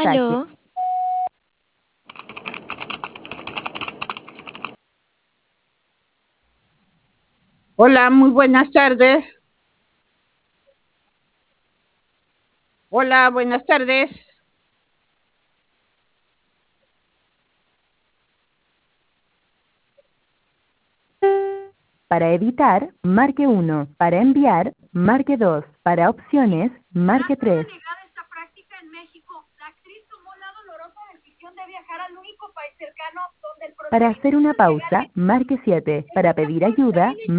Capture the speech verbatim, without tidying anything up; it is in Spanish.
mensaje. Aló. Hola, muy buenas tardes. Hola, buenas tardes. Para editar, marque uno. Para enviar, marque dos. Para opciones, marque tres. Negada esta práctica en México. La actriz tomó la dolorosa decisión de viajar al único país cercano donde el Para hacer una pausa, marque siete. Para pedir ayuda,